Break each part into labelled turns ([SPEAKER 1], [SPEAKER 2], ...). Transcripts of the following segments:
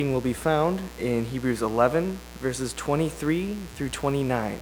[SPEAKER 1] Will be found in Hebrews 11, verses 23 through 29.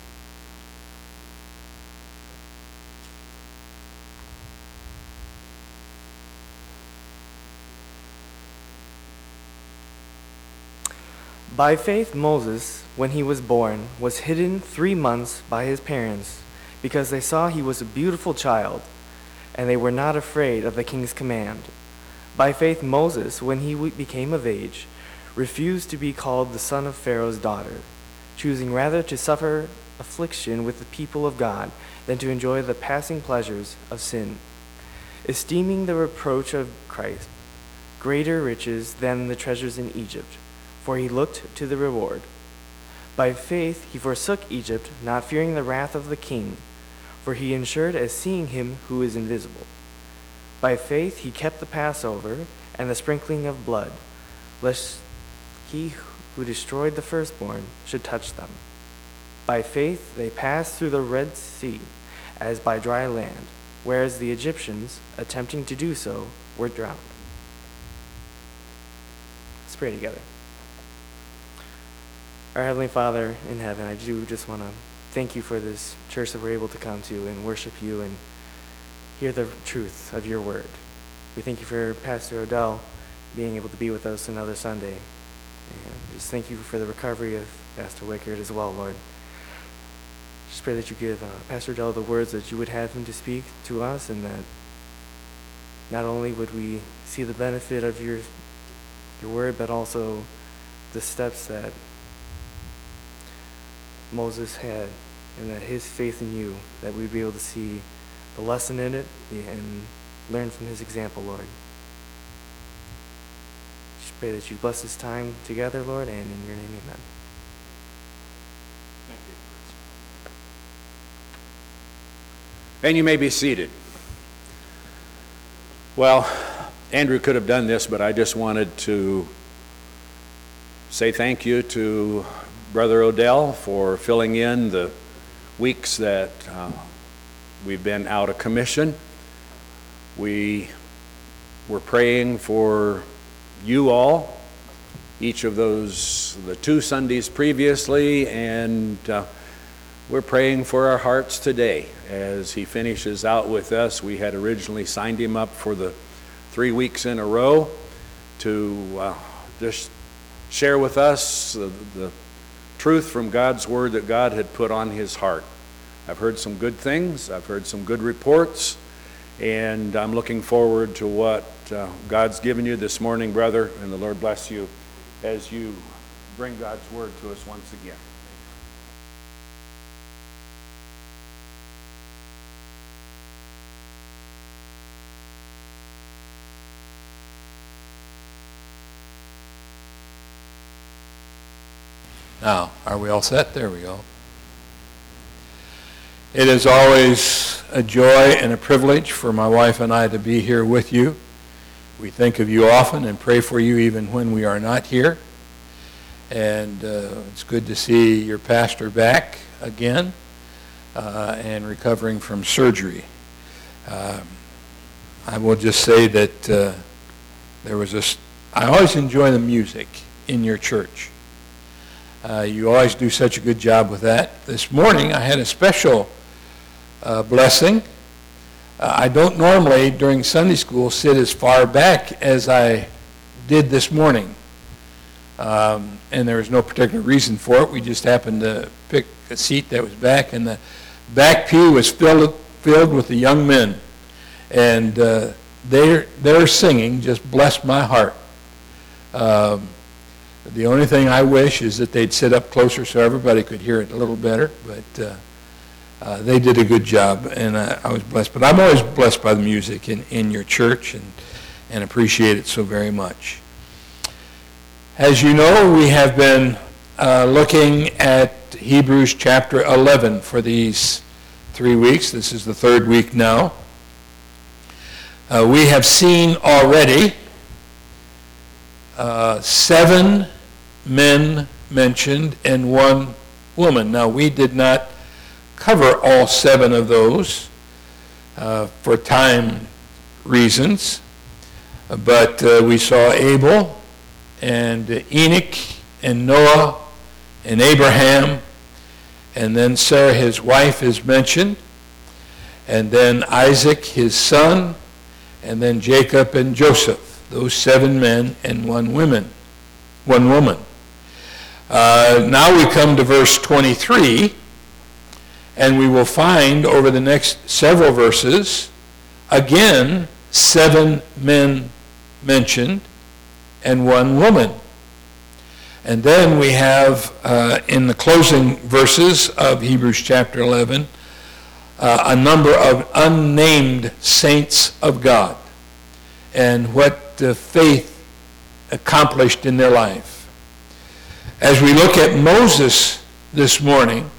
[SPEAKER 1] By faith, Moses, when he was born, was hidden 3 months by his parents, because they saw he was a beautiful child, and they were not afraid of the king's command. By faith, Moses, when he became of age, refused to be called the son of Pharaoh's daughter, choosing rather to suffer affliction with the people of God than to enjoy the passing pleasures of sin, esteeming the reproach of Christ greater riches than the treasures in Egypt, for he looked to the reward. By faith he forsook Egypt, not fearing the wrath of the king, for he ensured as seeing him who is invisible. By faith he kept the Passover and the sprinkling of blood, lest he who destroyed the firstborn should touch them. By faith they passed through the Red Sea as by dry land, whereas the Egyptians, attempting to do so, were drowned. Let's pray together. Our Heavenly Father in heaven, I do just want to thank you for this church that we're able to come to and worship you and hear the truth of your word. We thank you for Pastor Odell being able to be with us another Sunday. And just thank you for the recovery of Pastor Wickard as well, Lord. Just pray that you give Pastor Odell the words that you would have him to speak to us, and that not only would we see the benefit of your word, but also the steps that Moses had, and that his faith in you, that we'd be able to see the lesson in it and learn from his example, Lord. Just pray that you bless this time together, Lord, and in your name, amen.
[SPEAKER 2] Thank you. And you may be seated. Well, Andrew could have done this, but I just wanted to say thank you to Brother Odell for filling in the weeks that we've been out of commission. We were praying for you all, each of those, the 2 Sundays previously, and we're praying for our hearts today as he finishes out with us. We had originally signed him up for the 3 weeks in a row to just share with us the truth from God's word that God had put on his heart. I've heard some good things. I've heard some good reports, and I'm looking forward to what God's given you this morning, brother, and the Lord bless you as you bring God's word to us once again.
[SPEAKER 3] Now, are we all set? There we go. It is always a joy and a privilege for my wife and I to be here with you. We think of you often and pray for you even when we are not here. And it's good to see your pastor back again and recovering from surgery. I will just say that I always enjoy the music in your church. You always do such a good job with that. This morning I had a special blessing. I don't normally, during Sunday school, sit as far back as I did this morning. And there was no particular reason for it. We just happened to pick a seat that was back, and the back pew was filled with the young men. And their singing just blessed my heart. The only thing I wish is that they'd sit up closer so everybody could hear it a little better, but they did a good job, and I was blessed. But I'm always blessed by the music in your church and appreciate it so very much. As you know, we have been looking at Hebrews chapter 11 for these 3 weeks. This is the 3rd week now. We have seen already 7 men mentioned and 1 woman. Now, we did not cover all 7 of those for time reasons, but we saw Abel and Enoch and Noah and Abraham, and then Sarah, his wife, is mentioned, and then Isaac, his son, and then Jacob and Joseph, those 7 men and 1 woman. Now we come to verse 23, and we will find over the next several verses, again, 7 men mentioned and 1 woman. And then we have, in the closing verses of Hebrews chapter 11, a number of unnamed saints of God and what faith accomplished in their life. As we look at Moses this morning,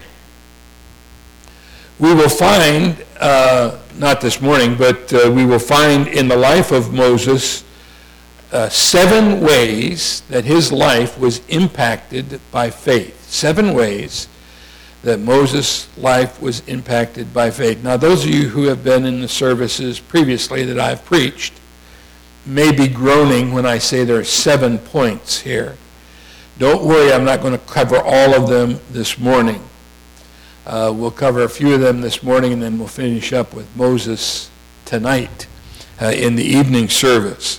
[SPEAKER 3] we will find, not this morning, but we will find in the life of Moses 7 ways that his life was impacted by faith. 7 ways that Moses' life was impacted by faith. Now, those of you who have been in the services previously that I've preached may be groaning when I say there are 7 points here. Don't worry, I'm not going to cover all of them this morning. We'll cover a few of them this morning, and then we'll finish up with Moses tonight in the evening service.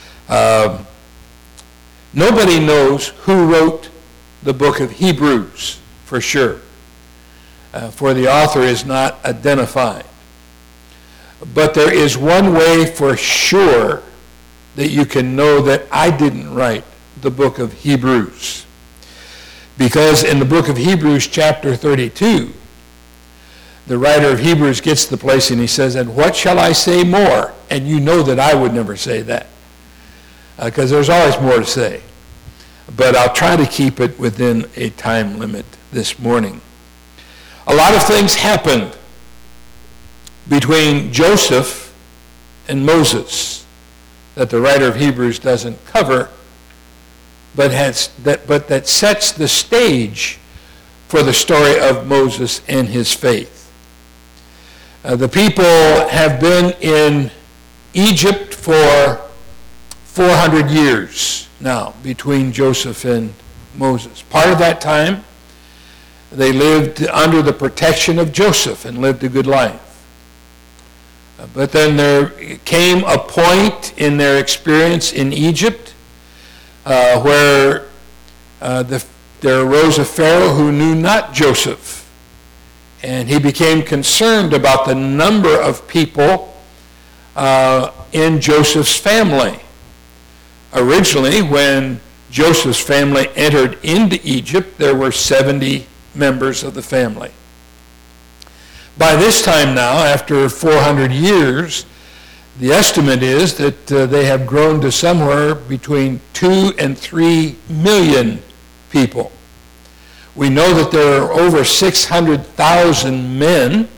[SPEAKER 3] Nobody knows who wrote the book of Hebrews for sure, for the author is not identified. But there is one way for sure that you can know that I didn't write the book of Hebrews. Because in the book of Hebrews chapter 32, the writer of Hebrews gets to the place and he says, "And what shall I say more?" And you know that I would never say that, because there's always more to say. But I'll try to keep it within a time limit this morning. A lot of things happened between Joseph and Moses that the writer of Hebrews doesn't cover, but that sets the stage for the story of Moses and his faith. The people have been in Egypt for 400 years now, between Joseph and Moses. Part of that time, they lived under the protection of Joseph and lived a good life. But then there came a point in their experience in Egypt where there arose a Pharaoh who knew not Joseph. And he became concerned about the number of people in Joseph's family. Originally, when Joseph's family entered into Egypt, there were 70 members of the family. By this time now, after 400 years, the estimate is that they have grown to somewhere between 2 and 3 million people. We know that there are over 600,000 men,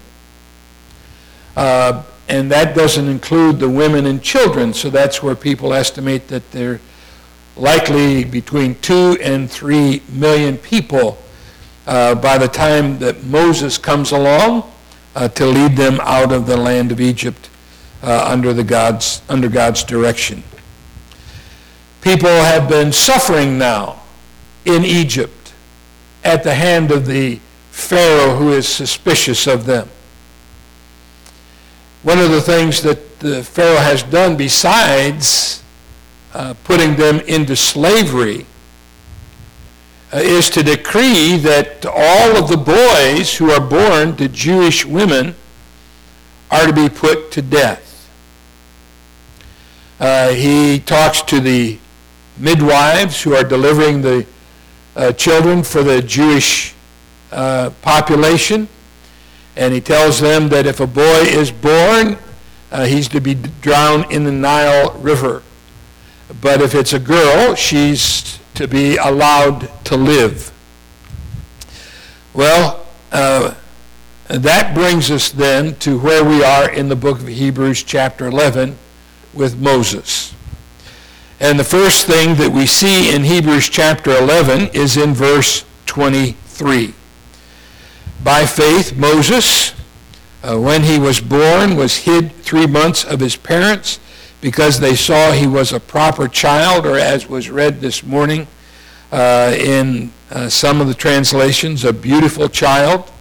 [SPEAKER 3] and that doesn't include the women and children, so that's where people estimate that there are likely between 2 and 3 million people by the time that Moses comes along to lead them out of the land of Egypt under God's direction. People have been suffering now in Egypt at the hand of the Pharaoh who is suspicious of them. One of the things that the Pharaoh has done besides putting them into slavery is to decree that all of the boys who are born to Jewish women are to be put to death. He talks to the midwives who are delivering the children for the Jewish population, and he tells them that if a boy is born, he's to be drowned in the Nile River. But if it's a girl, she's to be allowed to live. Well, that brings us then to where we are in the book of Hebrews chapter 11 with Moses. And the first thing that we see in Hebrews chapter 11 is in verse 23. By faith, Moses, when he was born, was hid 3 months of his parents because they saw he was a proper child, or as was read this morning in some of the translations, a beautiful child.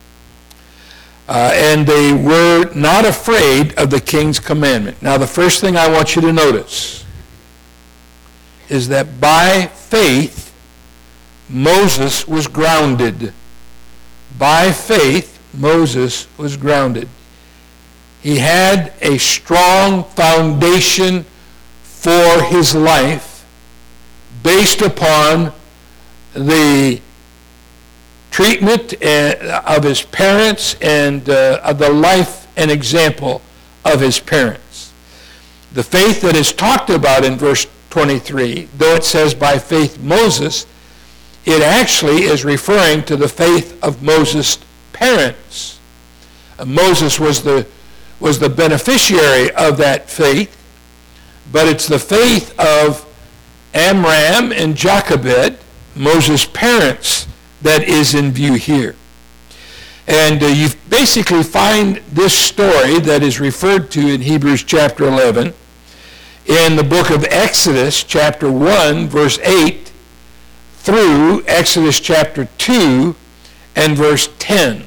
[SPEAKER 3] And they were not afraid of the king's commandment. Now, the first thing I want you to notice is that by faith, Moses was grounded. By faith, Moses was grounded. He had a strong foundation for his life based upon the treatment of his parents and of the life and example of his parents. The faith that is talked about in verse 23, though it says by faith Moses, it actually is referring to the faith of Moses' parents. Moses was the beneficiary of that faith, but it's the faith of Amram and Jochebed, Moses' parents, that is in view here. And you basically find this story that is referred to in Hebrews chapter 11 in the book of Exodus chapter 1, verse 8, through Exodus chapter 2 and verse 10.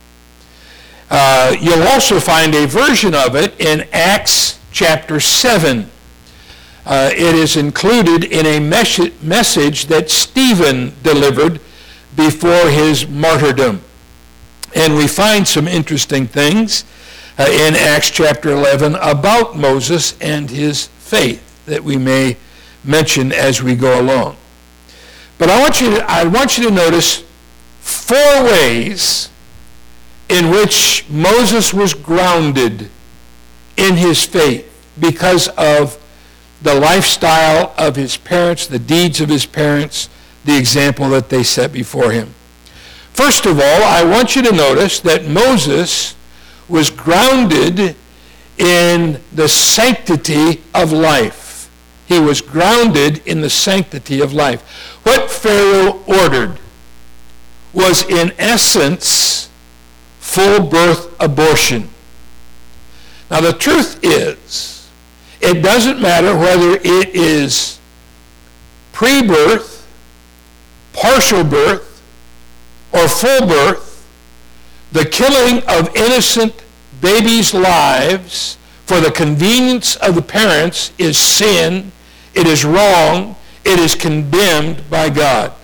[SPEAKER 3] You'll also find a version of it in Acts chapter 7. It is included in a message that Stephen delivered before his martyrdom. And we find some interesting things in Acts chapter 11 about Moses and his faith that we may mention as we go along. But I want you to notice 4 ways in which Moses was grounded in his faith because of the lifestyle of his parents, the deeds of his parents, the example that they set before him. First of all, I want you to notice that Moses was grounded in the sanctity of life. He was grounded in the sanctity of life. What Pharaoh ordered was, in essence, full birth abortion. Now, the truth is, it doesn't matter whether it is pre-birth, partial birth, or full birth. The killing of innocent babies' lives for the convenience of the parents is sin, it is wrong, it is condemned by God.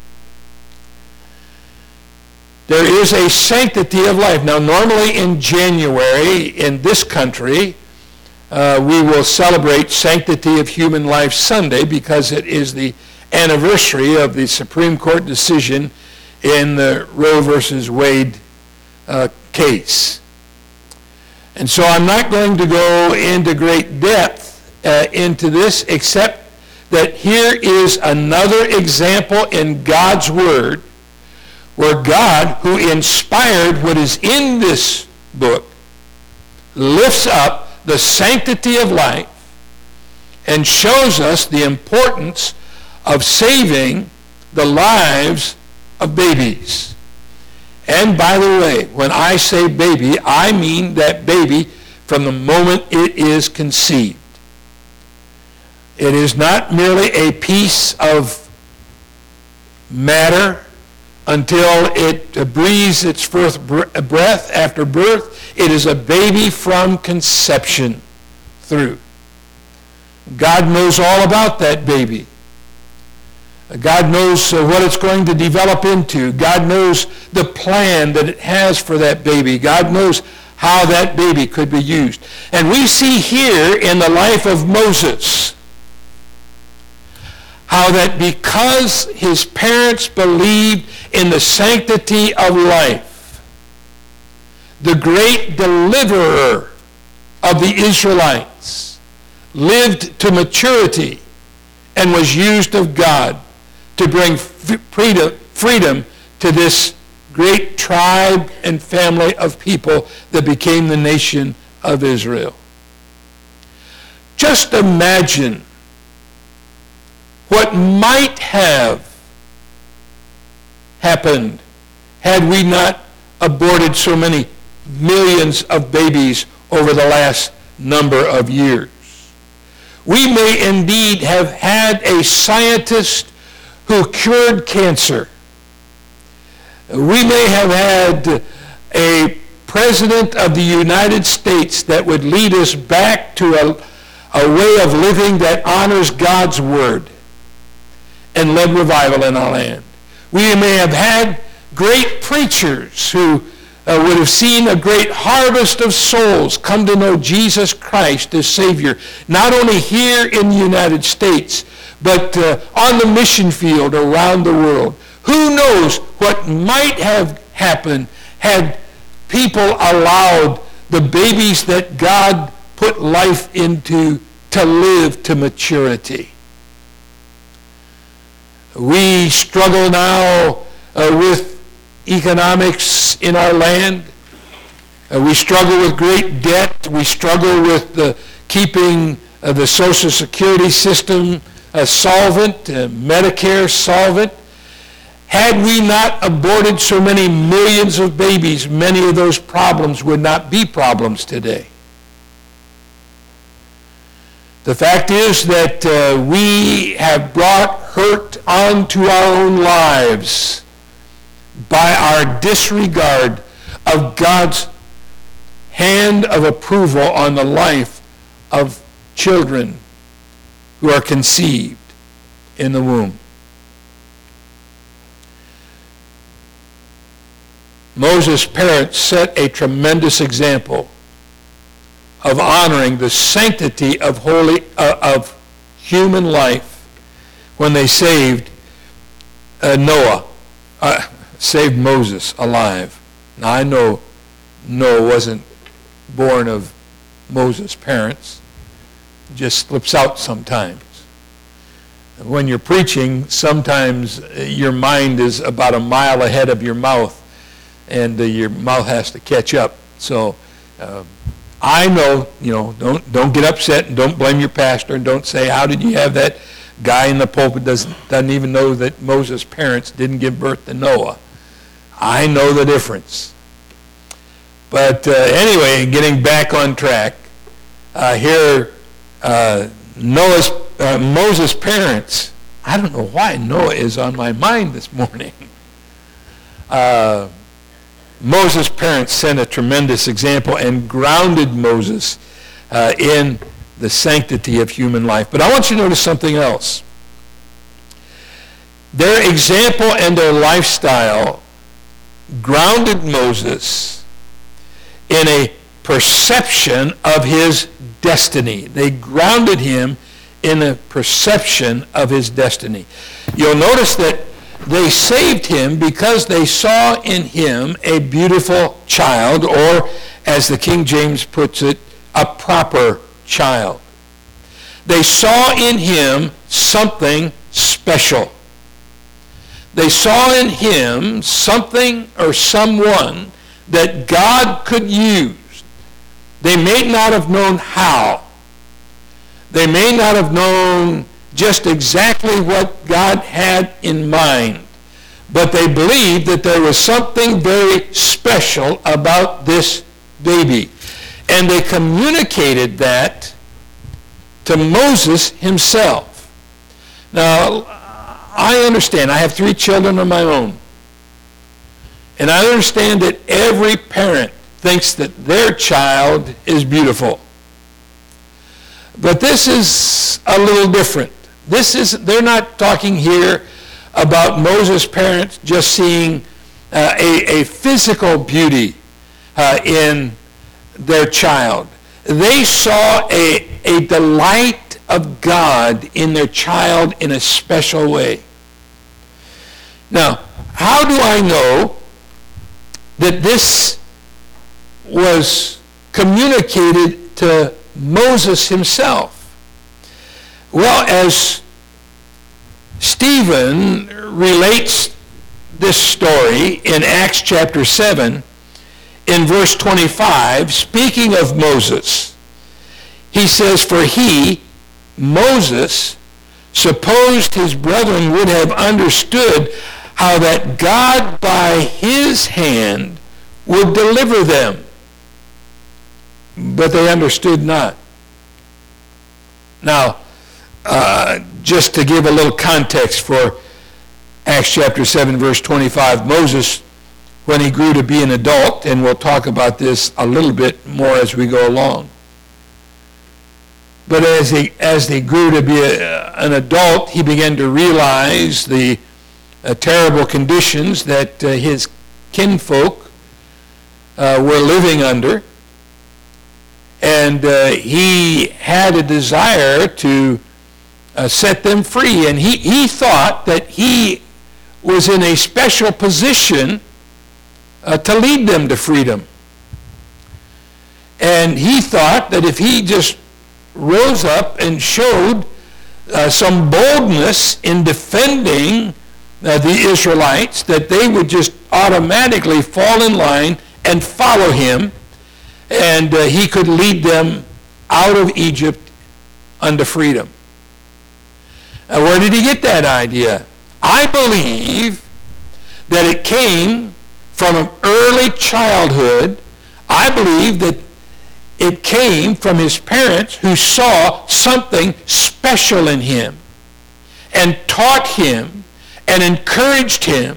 [SPEAKER 3] There is a sanctity of life. Now, normally in January in this country, we will celebrate Sanctity of Human Life Sunday because it is the anniversary of the Supreme Court decision in the Roe versus Wade case. And so I'm not going to go into great depth into this, except that here is another example in God's Word where God, who inspired what is in this book, lifts up the sanctity of life and shows us the importance of saving the lives of babies. And by the way, when I say baby, I mean that baby from the moment it is conceived. It is not merely a piece of matter until it breathes its first breath after birth. It is a baby from conception through. God knows all about that baby. God knows what it's going to develop into. God knows the plan that it has for that baby. God knows how that baby could be used. And we see here in the life of Moses how that because his parents believed in the sanctity of life, the great deliverer of the Israelites lived to maturity and was used of God to bring freedom to this great tribe and family of people that became the nation of Israel. Just imagine what might have happened had we not aborted so many millions of babies over the last number of years. We may indeed have had a scientist who cured cancer. We may have had a president of the United States that would lead us back to a way of living that honors God's word and led revival in our land. We may have had great preachers who would have seen a great harvest of souls come to know Jesus Christ as Savior, not only here in the United States, but on the mission field around the world. Who knows what might have happened had people allowed the babies that God put life into to live to maturity. We struggle now with economics in our land. We struggle with great debt. We struggle with keeping the Social Security system solvent, Medicare solvent. Had we not aborted so many millions of babies, many of those problems would not be problems today. The fact is that we have brought hurt onto our own lives by our disregard of God's hand of approval on the life of children who are conceived in the womb. Moses' parents set a tremendous example of honoring the sanctity of human life when they saved saved Moses alive. Now I know Noah wasn't born of Moses' parents. It just slips out sometimes. When you're preaching, sometimes your mind is about a mile ahead of your mouth, and your mouth has to catch up. So I know, don't get upset and don't blame your pastor and don't say, how did you have that guy in the pulpit doesn't even know that Moses' parents didn't give birth to Noah. I know the difference. But anyway, getting back on track, here Moses' parents, I don't know why Noah is on my mind this morning. Moses' parents set a tremendous example and grounded Moses in the sanctity of human life. But I want you to notice something else. Their example and their lifestyle grounded Moses in a perception of his destiny. They grounded him in a perception of his destiny. You'll notice that they saved him because they saw in him a beautiful child, or as the King James puts it, a proper child. They saw in him something special. They saw in him something or someone that God could use. They may not have known how. They may not have known just exactly what God had in mind, but they believed that there was something very special about this baby. And they communicated that to Moses himself. Now, I understand. I have 3 children of my own. And I understand that every parent thinks that their child is beautiful. But this is a little different. They're not talking here about Moses' parents just seeing a physical beauty in their child. They saw a delight of God in their child in a special way. Now, how do I know that this was communicated to Moses himself? Well, as Stephen relates this story in Acts chapter 7, in verse 25, speaking of Moses, he says, "For he, Moses, supposed his brethren would have understood how that God by his hand would deliver them. But they understood not." Now, just to give a little context for Acts chapter 7, verse 25, Moses, when he grew to be an adult, and we'll talk about this a little bit more as we go along, but as he grew to be an adult, he began to realize the terrible conditions that his kinfolk were living under. And he had a desire to set them free. And he thought that he was in a special position to lead them to freedom. And he thought that if he just rose up and showed some boldness in defending the Israelites, that they would just automatically fall in line and follow him, and he could lead them out of Egypt unto freedom. Now, where did he get that idea? I believe that it came from an early childhood. I believe that it came from his parents, who saw something special in him and taught him and encouraged him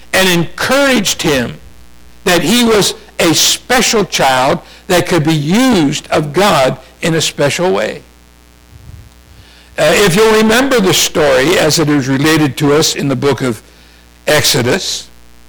[SPEAKER 3] that he was a special child that could be used of God in a special way. If you'll remember the story as it is related to us in the book of Exodus,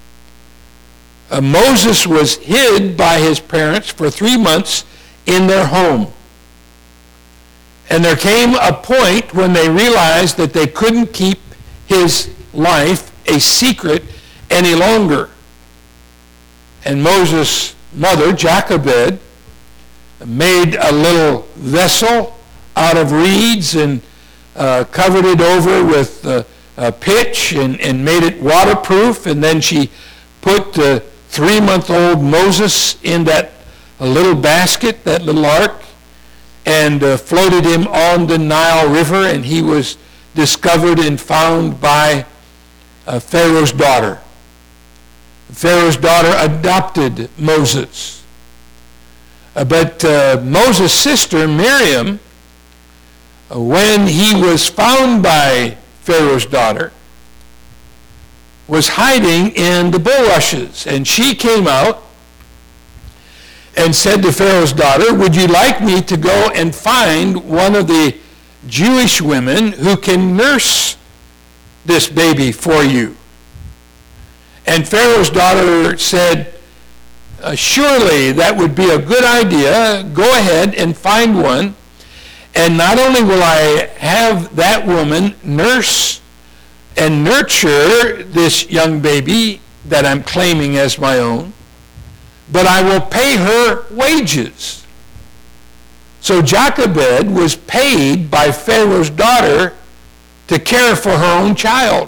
[SPEAKER 3] Moses was hid by his parents for 3 months in their home. And there came a point when they realized that they couldn't keep his life a secret any longer. And Moses' mother, Jochebed, made a little vessel out of reeds and covered it over with pitch and made it waterproof. And then she put the 3-month-old Moses in that little basket, that little ark, and floated him on the Nile River, and he was discovered and found by Pharaoh's daughter. Pharaoh's daughter adopted Moses. But Moses' sister, Miriam, when he was found by Pharaoh's daughter, was hiding in the bulrushes. And she came out and said to Pharaoh's daughter, "Would you like me to go and find one of the Jewish women who can nurse this baby for you?" And Pharaoh's daughter said, "Surely that would be a good idea. Go ahead and find one. And not only will I have that woman nurse and nurture this young baby that I'm claiming as my own, but I will pay her wages." So Jochebed was paid by Pharaoh's daughter to care for her own child.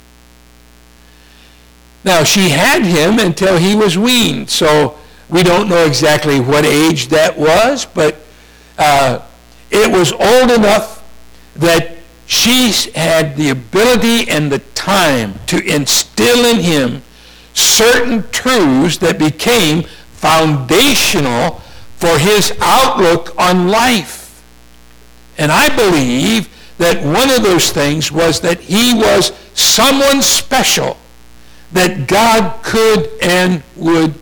[SPEAKER 3] Now, she had him until he was weaned, so we don't know exactly what age that was, but it was old enough that she had the ability and the time to instill in him certain truths that became foundational for his outlook on life. And I believe that one of those things was that he was someone special that God could and would.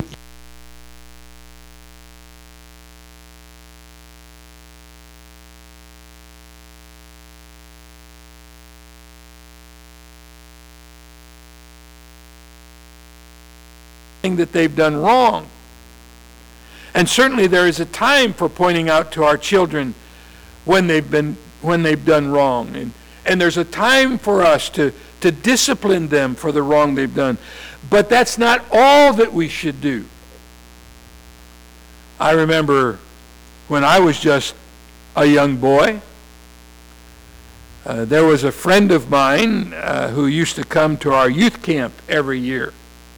[SPEAKER 3] That they've done wrong. And certainly there is a time for pointing out to our children when they've done wrong. And there's a time for us to discipline them for the wrong they've done. But that's not all that we should do. I remember when I was just a young boy, there was a friend of mine who used to come to our youth camp every year.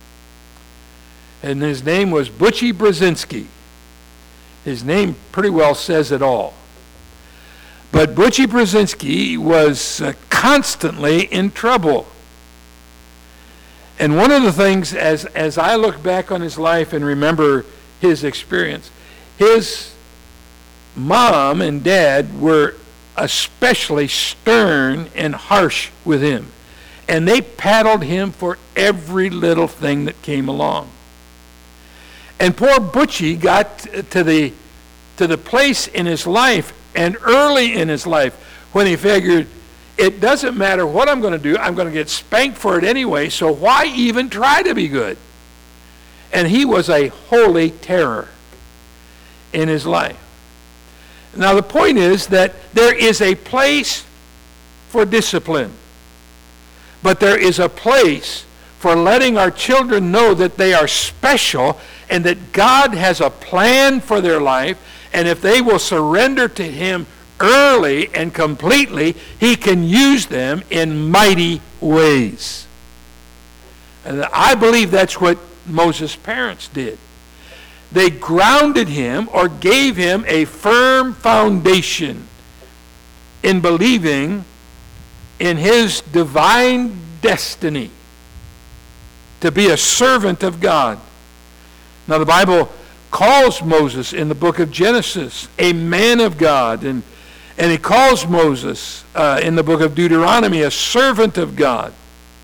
[SPEAKER 3] And his name was Butchie Brzezinski. His name pretty well says it all. But Butchie Brzezinski was constantly in trouble. And one of the things, as I look back on his life and remember his experience, his mom and dad were especially stern and harsh with him. And they paddled him for every little thing that came along. And poor Butchie got to the place in his life, and early in his life, when he figured, it doesn't matter what I'm going to do, I'm going to get spanked for it anyway, so why even try to be good? And he was a holy terror in his life. Now the point is that there is a place for discipline, but there is a place for letting our children know that they are special and that God has a plan for their life, and if they will surrender to him early and completely, he can use them in mighty ways. And I believe that's what Moses' parents did. They grounded him or gave him a firm foundation in believing in his divine destiny to be a servant of God. Now the Bible calls Moses in the book of Genesis a man of God, and he calls Moses in the book of Deuteronomy a servant of God.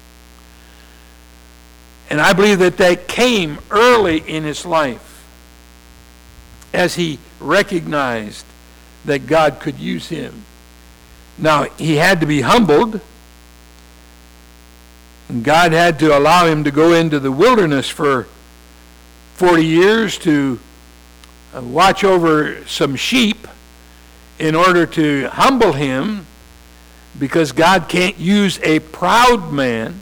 [SPEAKER 3] And I believe that came early in his life as he recognized that God could use him. Now, he had to be humbled. And God had to allow him to go into the wilderness for 40 years to watch over some sheep in order to humble him, because God can't use a proud man.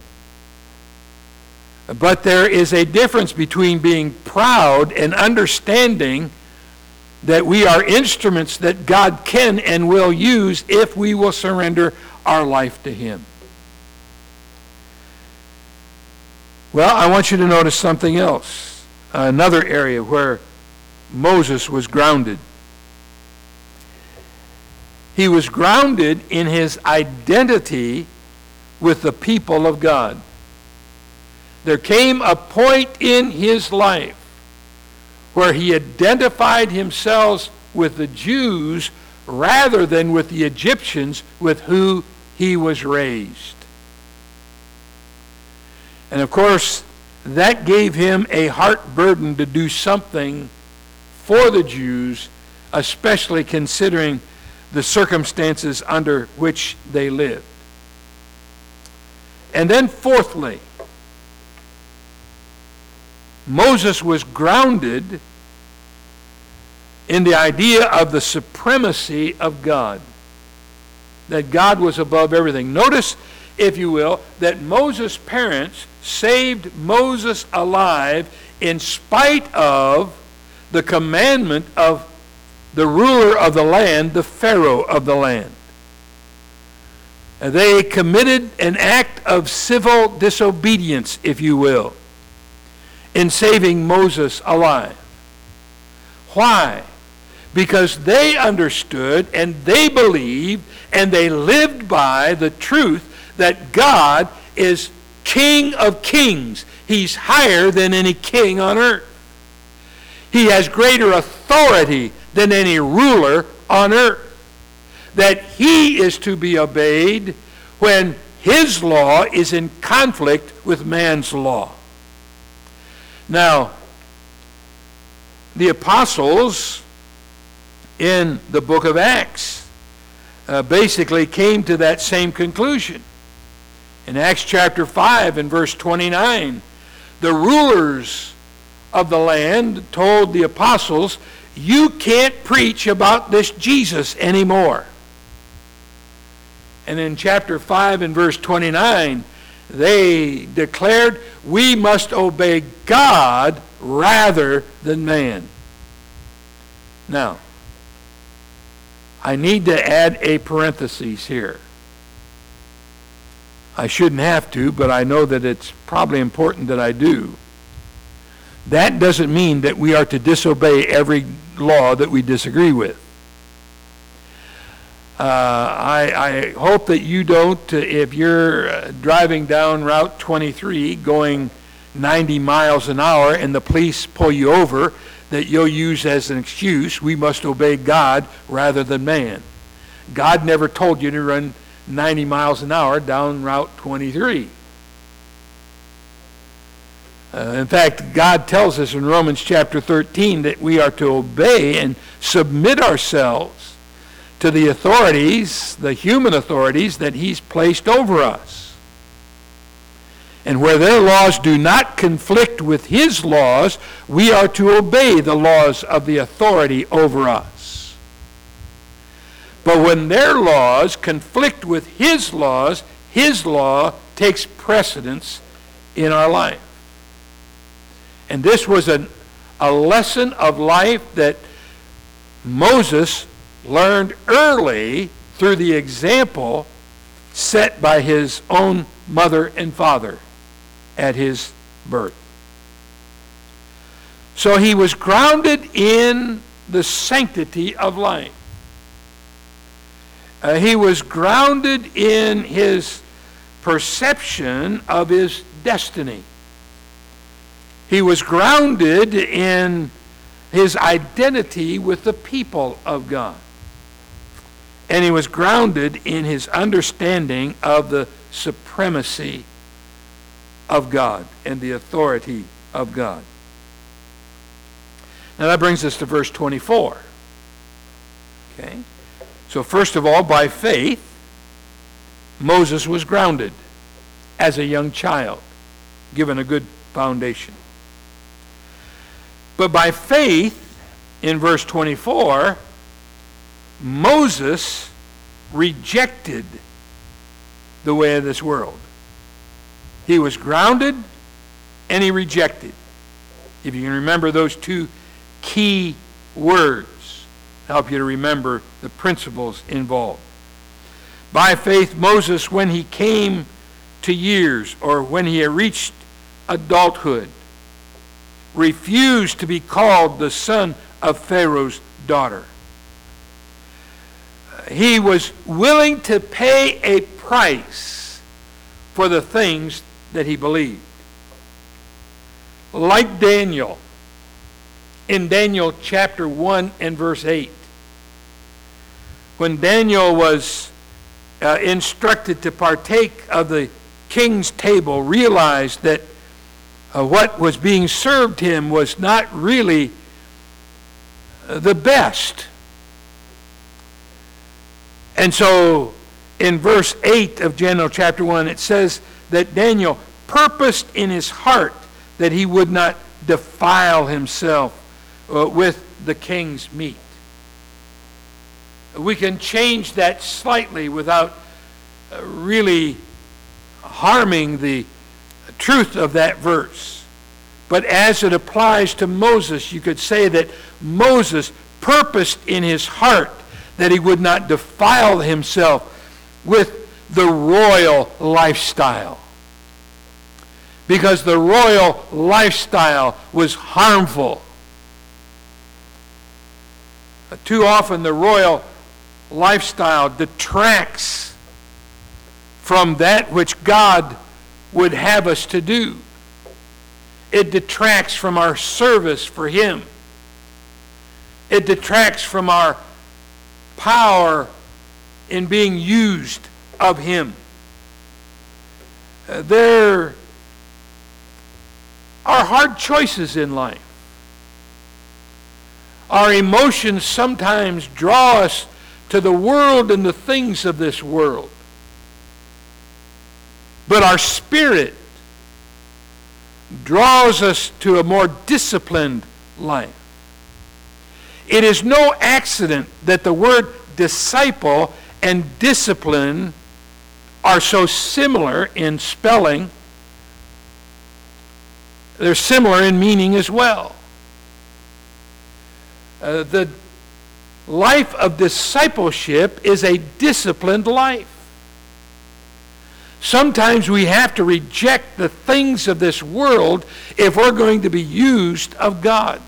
[SPEAKER 3] But there is a difference between being proud and understanding that we are instruments that God can and will use if we will surrender our life to him. Well, I want you to notice something else. Another area where Moses was grounded. He was grounded in his identity with the people of God. There came a point in his life where he identified himself with the Jews rather than with the Egyptians with who he was raised. And of course, that gave him a heart burden to do something for the Jews, especially considering the circumstances under which they lived. And then fourthly, Moses was grounded in the idea of the supremacy of God, that God was above everything. Notice, if you will, that Moses' parents saved Moses alive in spite of the commandment of the ruler of the land, the Pharaoh of the land. They committed an act of civil disobedience, if you will, in saving Moses alive. Why? Because they understood and they believed and they lived by the truth that God is King of kings. He's higher than any king on earth. He has greater authority than any ruler on earth. That he is to be obeyed when his law is in conflict with man's law. Now, the apostles in the book of Acts basically came to that same conclusion. In Acts chapter 5 and verse 29, the rulers of the land told the apostles, you can't preach about this Jesus anymore. And in chapter 5 and verse 29, they declared, we must obey God rather than man. Now, I need to add a parenthesis here. I shouldn't have to, but I know that it's probably important that I do. That doesn't mean that we are to disobey every law that we disagree with. I hope that you don't, if you're driving down Route 23 going 90 miles an hour and the police pull you over, that you'll use as an excuse, we must obey God rather than man. God never told you to run 90 miles an hour down Route 23. In fact, God tells us in Romans chapter 13 that we are to obey and submit ourselves to the authorities, the human authorities that he's placed over us. And where their laws do not conflict with his laws, we are to obey the laws of the authority over us. But when their laws conflict with his laws, his law takes precedence in our life. And this was a lesson of life that Moses learned early through the example set by his own mother and father at his birth. So he was grounded in the sanctity of life. He was grounded in his perception of his destiny. He was grounded in his identity with the people of God. And he was grounded in his understanding of the supremacy of God and the authority of God. Now that brings us to verse 24. Okay? So first of all, by faith, Moses was grounded as a young child, given a good foundation. But by faith, in verse 24, Moses rejected the way of this world. He was grounded and he rejected. If you can remember those two key words, help you to remember the principles involved. By faith, Moses, when he came to years or when he had reached adulthood, refused to be called the son of Pharaoh's daughter. He was willing to pay a price for the things that he believed. Like Daniel, in Daniel chapter 1 and verse 8, when Daniel was instructed to partake of the king's table, realized that what was being served him was not really the best. And so in verse 8 of Daniel chapter 1, it says that Daniel purposed in his heart that he would not defile himself with the king's meat. We can change that slightly without really harming the truth of that verse. But as it applies to Moses, you could say that Moses purposed in his heart that he would not defile himself with the royal lifestyle. Because the royal lifestyle was harmful. Too often the royal lifestyle detracts from that which God would have us to do. It detracts from our service for him. It detracts from our power in being used of him. There are hard choices in life. Our emotions sometimes draw us to the world and the things of this world. But our spirit draws us to a more disciplined life. It is no accident that the word disciple and discipline are so similar in spelling. They're similar in meaning as well. The life of discipleship is a disciplined life. Sometimes we have to reject the things of this world if we're going to be used of God.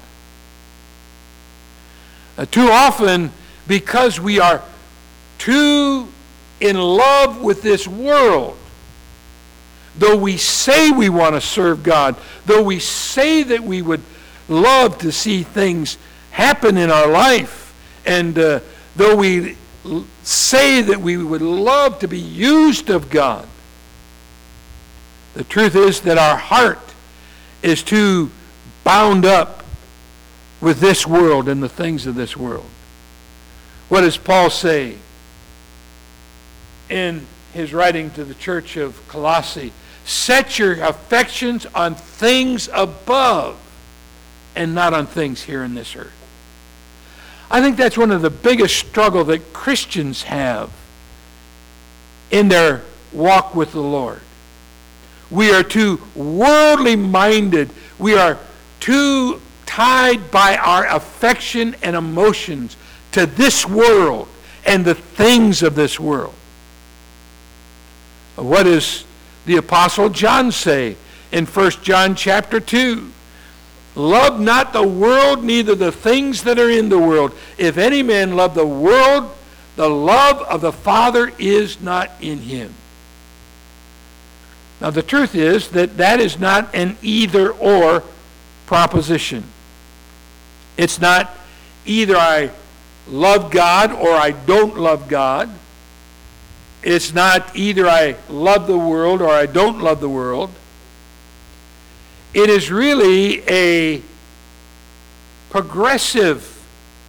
[SPEAKER 3] Too often, because we are too in love with this world, though we say we want to serve God, though we say that we would love to see things happen in our life, and though we say that we would love to be used of God. The truth is that our heart is too bound up with this world and the things of this world. What does Paul say in his writing to the church of Colossae? Set your affections on things above and not on things here in this earth. I think that's one of the biggest struggles that Christians have in their walk with the Lord. We are too worldly minded. We are too tied by our affection and emotions to this world and the things of this world. What does the Apostle John say in 1 John chapter 2? Love not the world, neither the things that are in the world. If any man love the world, the love of the Father is not in him. Now the truth is that that is not an either-or proposition. It's not either I love God or I don't love God. It's not either I love the world or I don't love the world. It is really a progressive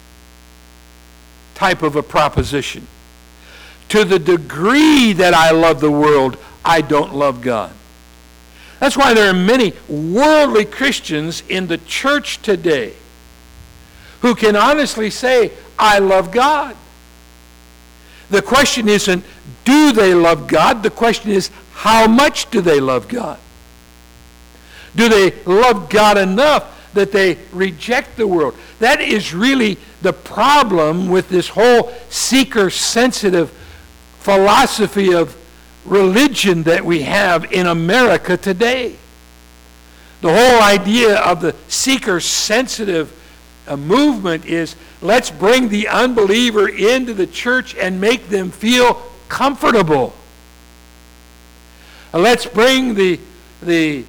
[SPEAKER 3] type of a proposition. To the degree that I love the world, I don't love God. That's why there are many worldly Christians in the church today who can honestly say, I love God. The question isn't, do they love God? The question is, how much do they love God? Do they love God enough that they reject the world? That is really the problem with this whole seeker-sensitive philosophy of religion that we have in America today. The whole idea of the seeker-sensitive movement is, let's bring the unbeliever into the church and make them feel comfortable. Let's bring the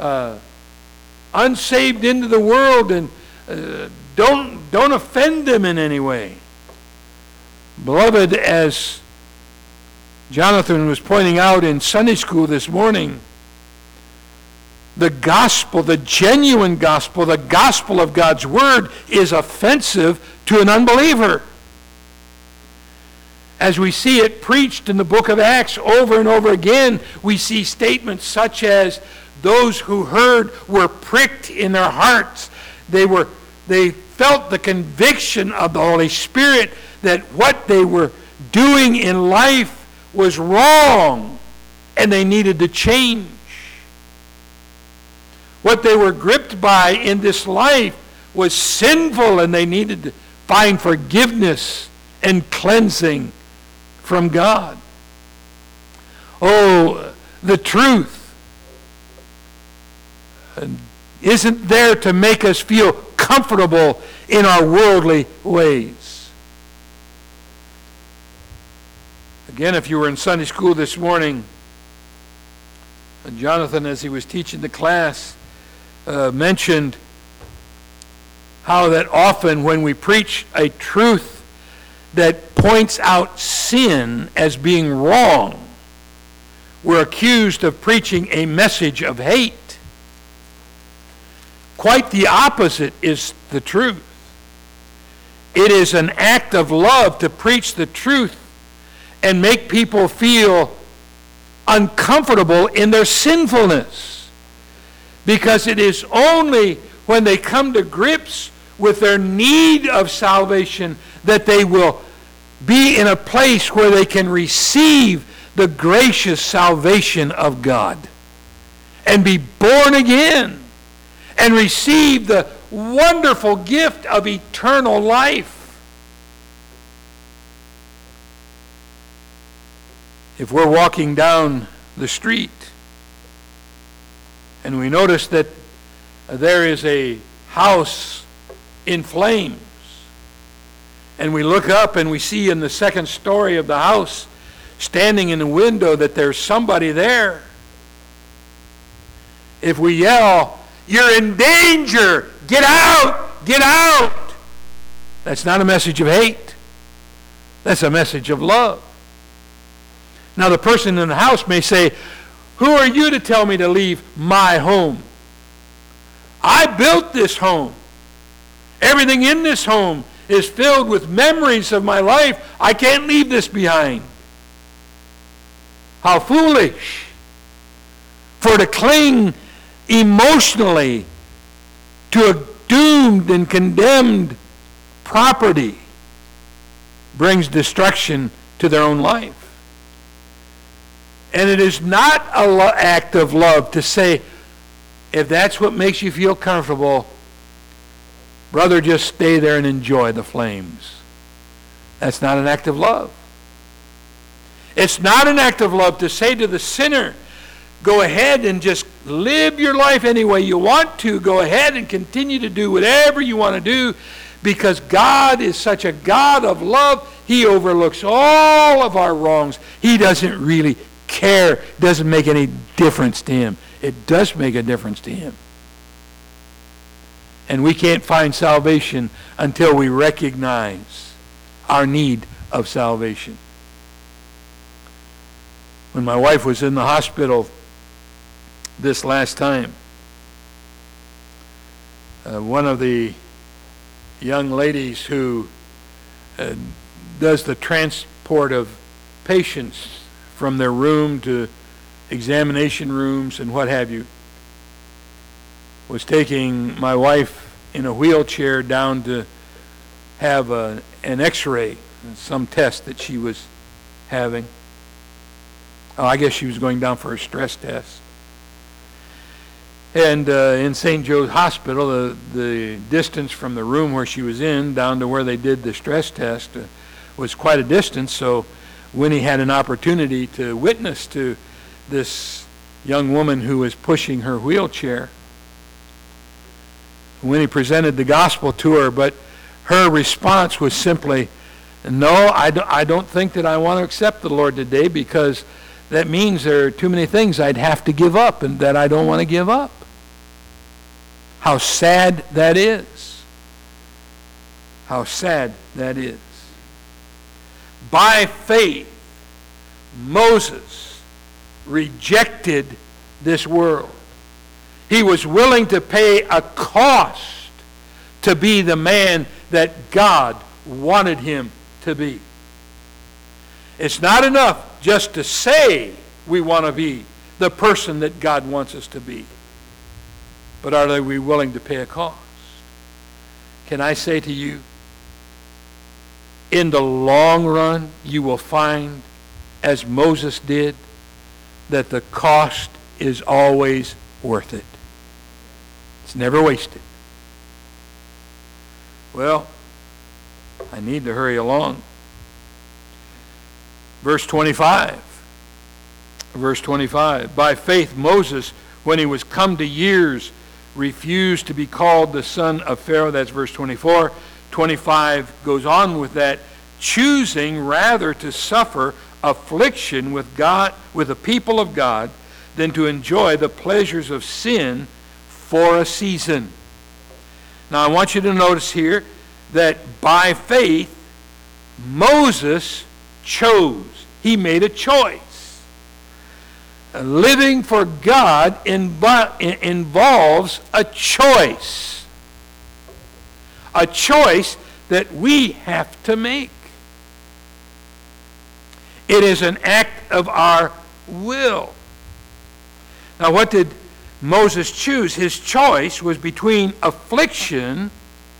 [SPEAKER 3] unsaved into the world and don't offend them in any way. Beloved, as Jonathan was pointing out in Sunday school this morning, the gospel, the genuine gospel, the gospel of God's word is offensive to an unbeliever. As we see it preached in the book of Acts over and over again, we see statements such as, those who heard were pricked in their hearts. They felt the conviction of the Holy Spirit that what they were doing in life was wrong and they needed to change. What they were gripped by in this life was sinful and they needed to find forgiveness and cleansing from God. Oh, the truth isn't there to make us feel comfortable in our worldly ways. Again, if you were in Sunday school this morning, Jonathan, as he was teaching the class, mentioned how that often when we preach a truth that points out sin as being wrong, we're accused of preaching a message of hate. Quite the opposite is the truth. It is an act of love to preach the truth and make people feel uncomfortable in their sinfulness. Because it is only when they come to grips with their need of salvation that they will be in a place where they can receive the gracious salvation of God and be born again and receive the wonderful gift of eternal life. If we're walking down the street and we notice that there is a house in flames, and we look up and we see in the second story of the house, standing in the window, that there's somebody there, if we yell, "You're in danger! Get out! Get out!" that's not a message of hate. That's a message of love. Now the person in the house may say, who are you to tell me to leave my home? I built this home. Everything in this home is filled with memories of my life. I can't leave this behind. How foolish for to cling emotionally to a doomed and condemned property brings destruction to their own life. And it is not an act of love to say, if that's what makes you feel comfortable, brother, just stay there and enjoy the flames. That's not an act of love. It's not an act of love to say to the sinner, go ahead and just live your life any way you want to. Go ahead and continue to do whatever you want to do, because God is such a God of love. He overlooks all of our wrongs. He doesn't really care. It doesn't make any difference to him. It does make a difference to him. And we can't find salvation until we recognize our need of salvation. When my wife was in the hospital this last time, one of the young ladies who does the transport of patients from their room to examination rooms and what have you, was taking my wife in a wheelchair down to have an x-ray, some test that she was having. Oh, I guess she was going down for a stress test. And in St. Joe's Hospital, the distance from the room where she was in down to where they did the stress test was quite a distance, so Winnie had an opportunity to witness to this young woman who was pushing her wheelchair. Winnie presented the gospel to her, but her response was simply, no, I don't think that I want to accept the Lord today, because that means there are too many things I'd have to give up and that I don't want to give up. How sad that is. How sad that is. By faith, Moses rejected this world. He was willing to pay a cost to be the man that God wanted him to be. It's not enough just to say we want to be the person that God wants us to be. But are we willing to pay a cost? Can I say to you, in the long run, you will find, as Moses did, that the cost is always worth it. It's never wasted. Well, I need to hurry along. Verse 25. Verse 25. By faith, Moses, when he was come to years, refused to be called the son of Pharaoh. That's verse 24. 25 goes on with that, choosing rather to suffer affliction with God, with the people of God, than to enjoy the pleasures of sin for a season. Now I want you to notice here that by faith, Moses chose. He made a choice. Living for God involves a choice. A choice that we have to make. It is an act of our will. Now, what did Moses choose? His choice was between affliction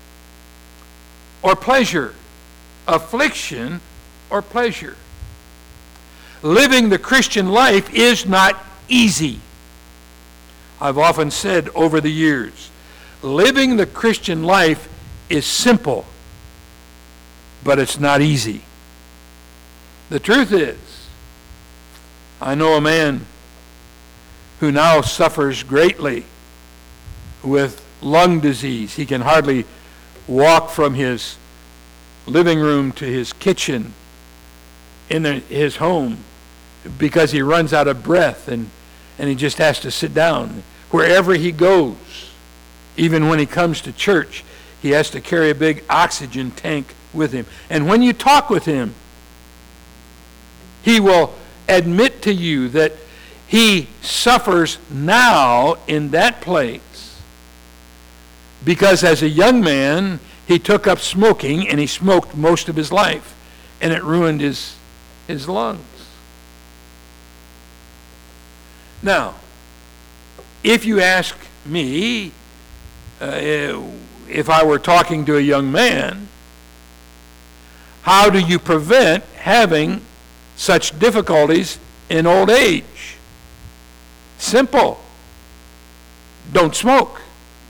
[SPEAKER 3] or pleasure. Affliction or pleasure. Living the Christian life is not easy. I've often said over the years, living the Christian life is simple, but it's not easy. The truth is, I know a man who now suffers greatly with lung disease. He can hardly walk from his living room to his kitchen in his home because he runs out of breath and he just has to sit down. Wherever he goes, even when he comes to church, he has to carry a big oxygen tank with him. And when you talk with him, He will admit to you that he suffers now in that place because as a young man, he took up smoking and he smoked most of his life, and it ruined his lungs. Now, if you ask me, if I were talking to a young man, how do you prevent having such difficulties in old age? Simple. Don't smoke.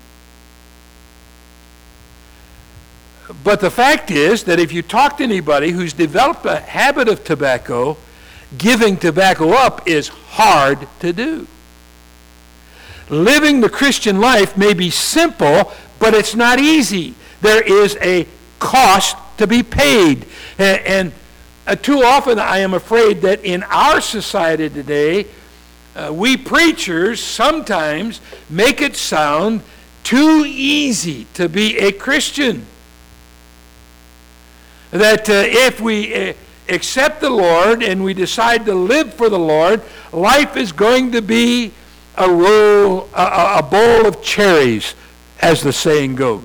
[SPEAKER 3] But the fact is that if you talk to anybody who's developed a habit of tobacco, giving tobacco up is hard to do. Living the Christian life may be simple, but it's not easy. There is a cost to be paid. And too often I am afraid that in our society today, we preachers sometimes make it sound too easy to be a Christian. That if we accept the Lord and we decide to live for the Lord, life is going to be a bowl of cherries, as the saying goes.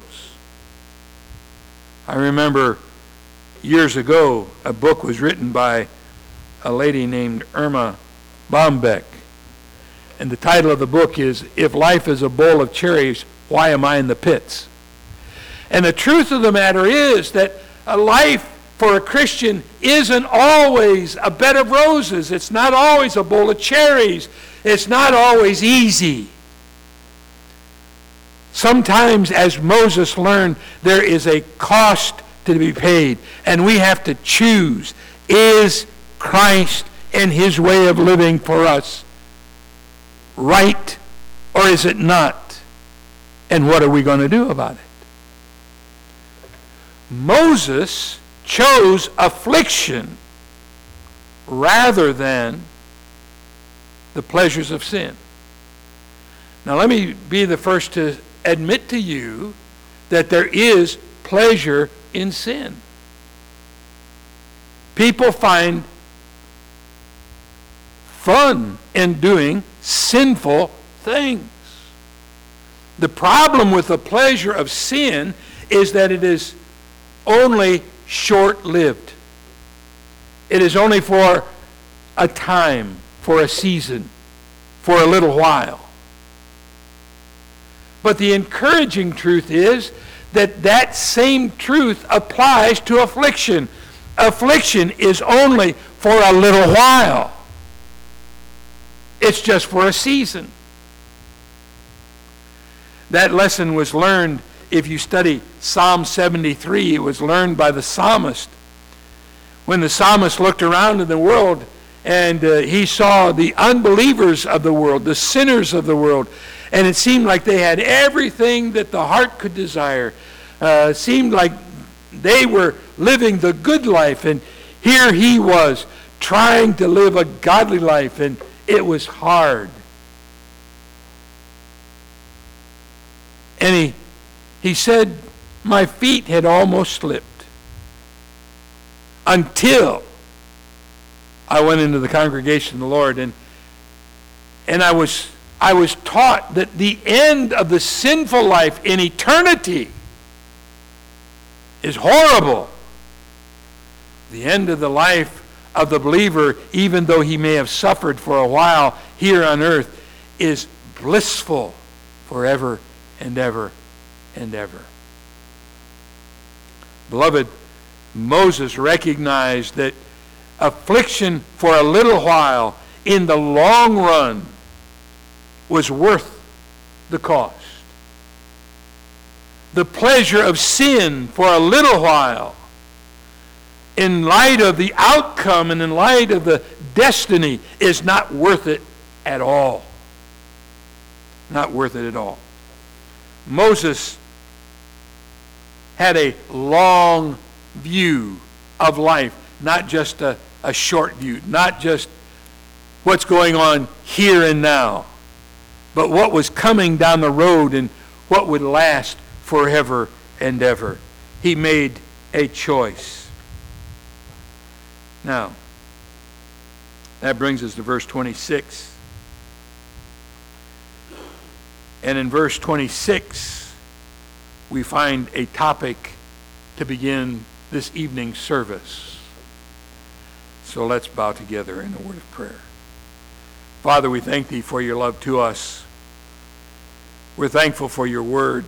[SPEAKER 3] I remember years ago, a book was written by a lady named Irma Bombeck. And the title of the book is, If Life is a Bowl of Cherries, Why Am I in the Pits? And the truth of the matter is that a life for a Christian isn't always a bed of roses. It's not always a bowl of cherries. It's not always easy. Sometimes, as Moses learned, there is a cost to be paid, and we have to choose, is Christ and his way of living for us right, or is it not? And what are we going to do about it? Moses chose affliction rather than the pleasures of sin. Now let me be the first to admit to you that there is pleasure in sin. People find fun in doing sinful things. The problem with the pleasure of sin is that it is only short-lived. It is only for a time, for a season, for a little while. But the encouraging truth is that that same truth applies to affliction. Affliction is only for a little while. It's just for a season. That lesson was learned, if you study Psalm 73, it was learned by the psalmist. When the psalmist looked around in the world and he saw the unbelievers of the world, the sinners of the world, and it seemed like they had everything that the heart could desire. Seemed like they were living the good life, and here he was trying to live a godly life, and it was hard. And he said, my feet had almost slipped until I went into the congregation of the Lord, and I was taught that the end of the sinful life in eternity is horrible. The end of the life of the believer, even though he may have suffered for a while here on earth, is blissful forever and ever and ever. Beloved, Moses recognized that affliction for a little while in the long run was worth the cost. The pleasure of sin for a little while, in light of the outcome and in light of the destiny, is not worth it at all. Not worth it at all. Moses had a long view of life, not just a short view, not just what's going on here and now, but what was coming down the road and what would last forever and ever. He made a choice. Now, That brings us to verse 26. And in verse 26, we find a topic to begin this evening's service. So let's bow together in a word of prayer. Father, we thank thee for your love to us. We're thankful for your word.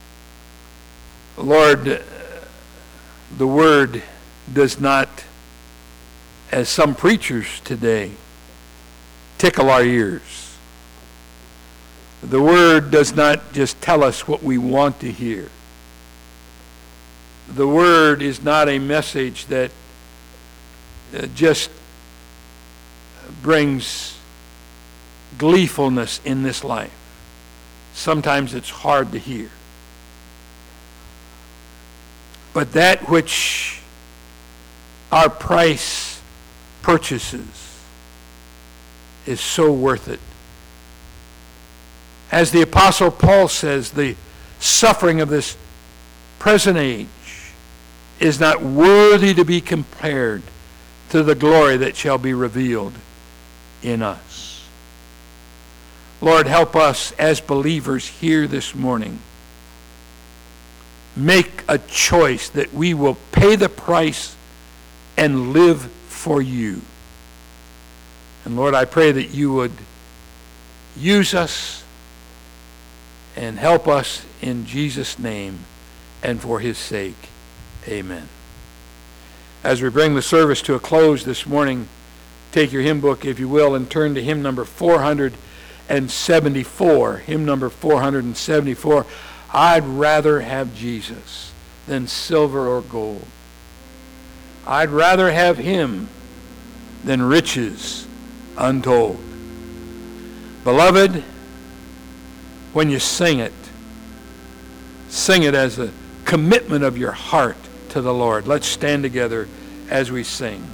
[SPEAKER 3] Lord, the word does not, as some preachers today, tickle our ears. The word does not just tell us what we want to hear. The word is not a message that just brings gleefulness in this life. Sometimes it's hard to hear. But that which our price purchases is so worth it. As the Apostle Paul says, the suffering of this present age is not worthy to be compared to the glory that shall be revealed in us. Lord, help us as believers here this morning. Make a choice that we will pay the price and live for you. And Lord, I pray that you would use us and help us in Jesus' name and for his sake. Amen. As we bring the service to a close this morning, take your hymn book, if you will, and turn to hymn number 474. Hymn number 474. I'd rather have Jesus than silver or gold. I'd rather have him than riches untold. Beloved, when you sing it as a commitment of your heart to the Lord. Let's stand together as we sing.